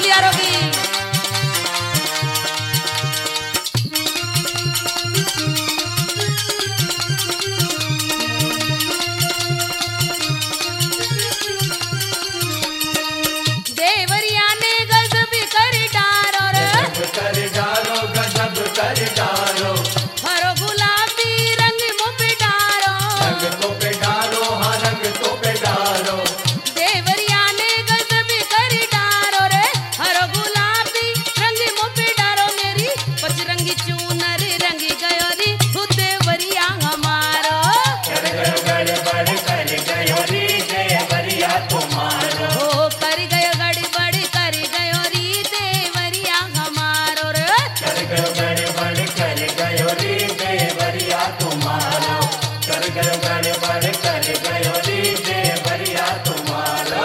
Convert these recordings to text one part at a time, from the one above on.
होलियारों की। देवरिया ने गजब कर डारो रे, कर डालो गजब कर डालो, हरो गुलाबी रंग मुँह पे डारो। रंग तो पे डालो, हाँ रंग तो पे डालो, देवरिया ने गजब कर डारो रे, हरो गुलाबी रंग मुँह पे डारो। मेरी पचरंगी चूनर रंग गयो री, तू देवरिया हमारो। कर गयो गड़बड़ कर गयो री देवरिया तुम्हारो, ओ कर गयो गड़बड़ कर गयो री देवरिया हमारो रे। कर गयो गड़बड़ कर गयो री देवरिया तुम्हारो, कर गयो गड़बड़ कर गयो री देवरिया तुम्हारो।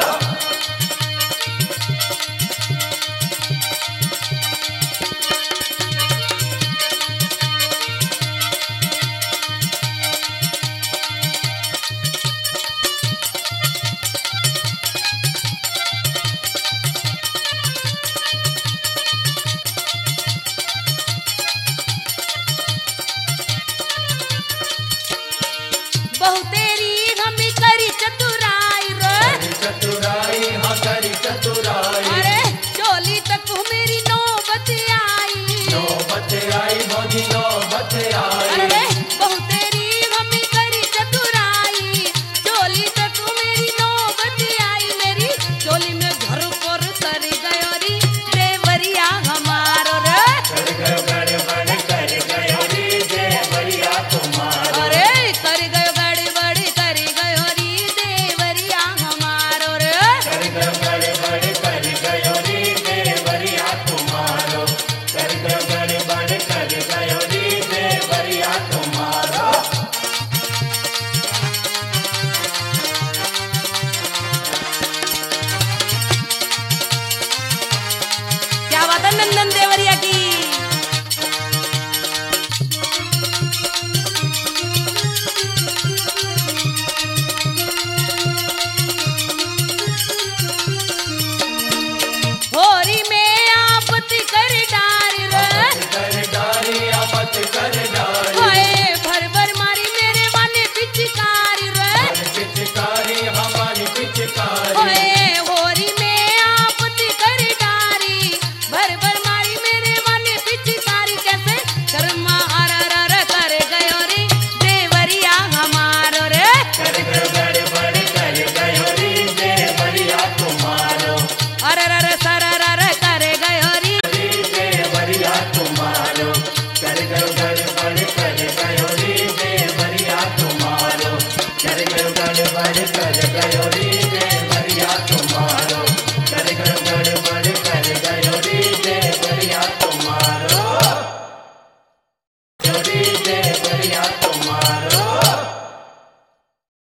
बहु तेरी हम करी चतुराई रे, चतुराई हाँ करी चतुराई, अरे चोली तक मेरी नौबत आई। नौबत आई मोदी नौबत आई, अरे बहु तेरी हम करी चतुराई, चोली तक मेरी नौबत आई। मेरी चोली में घर पर कर गयो री देवरिया हमारो रे। कर गयो गड़बड़ कर गयो री देवरिया तुम्हारो, अरे कर गयो गड़बड़ कर गयो री देवरिया हमारो रे। कर गयो गड़बड़ कर गयो री देवरिया तुम्हारो, कर गयो गड़बड़ कर गयो री देवरिया तुम्हारो। क्या बात है नंदन देवरिया की। होरी में आपत कर डारी रे, कर डारी आपत कर डारी, होए भर भर मारी मेरे वाने पिचकारी रे। पिचकारी हमारी पिचकारी, होए होरी में आपत कर डारी, भर भर मारी मेरे वाने पिचकारी। कैसे कर्मा अरर कर गयो रे देवरिया हमारो रे। कर गयो गड़बड़ कर गयो री देवरिया तुम्हारो, अरर सरर कर गयो री। री देवरिया तुम्हारो, कर गयो गड़बड़ कर गयो री देवरिया तुम्हारो, कर गयो गड़बड़ कर गयो री देवरिया